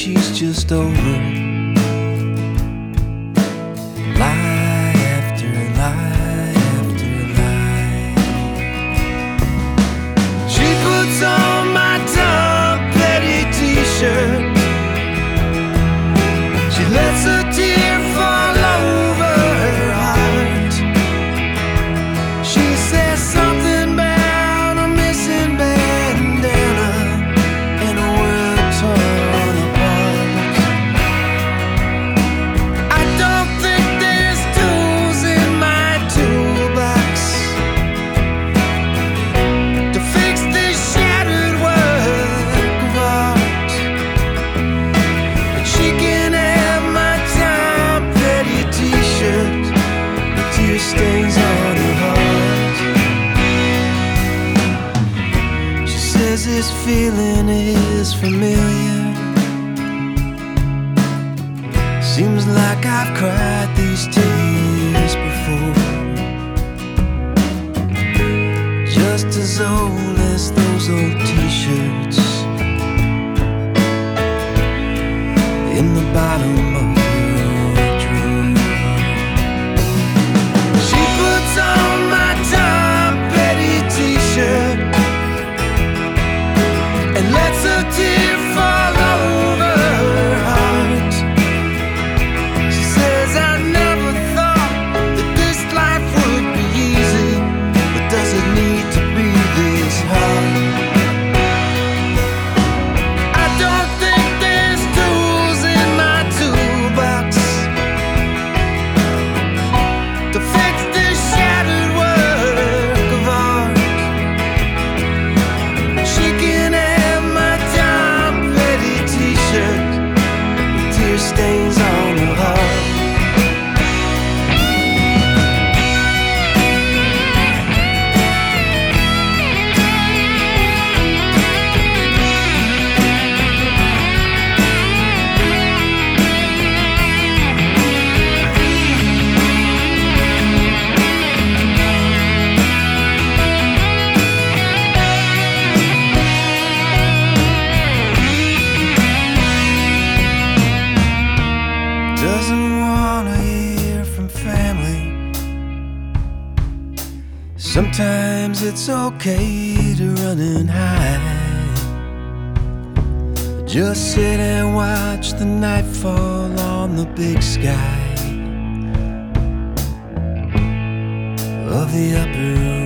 she's just over lie after lie after lie. She puts on my Tom Petty t-shirt. She lets a tear fall over her heart. She says something about a missing bandana and a world torn apart. I don't think there's tools in my toolbox to fix this shattered work of art, but she can have my Tom Petty t-shirt with tear stains on her heart. She says this feeling is familiar. Seems like I've cried these tears before, just as old as those old t-shirts in the bottom of your drawer. She puts on my Tom Petty t-shirt and lets a tear fall over her heart. She says, I never thought that this life would be easy, but does it need to be this hard? I don't think there's tools in my toolbox to fix this shattered work of art. She can have my Tom Petty t-shirt with tear stains on her heart. Doesn't wanna hear from family. Sometimes it's okay to run and hide. Just sit and watch the night fall on the big sky of the upper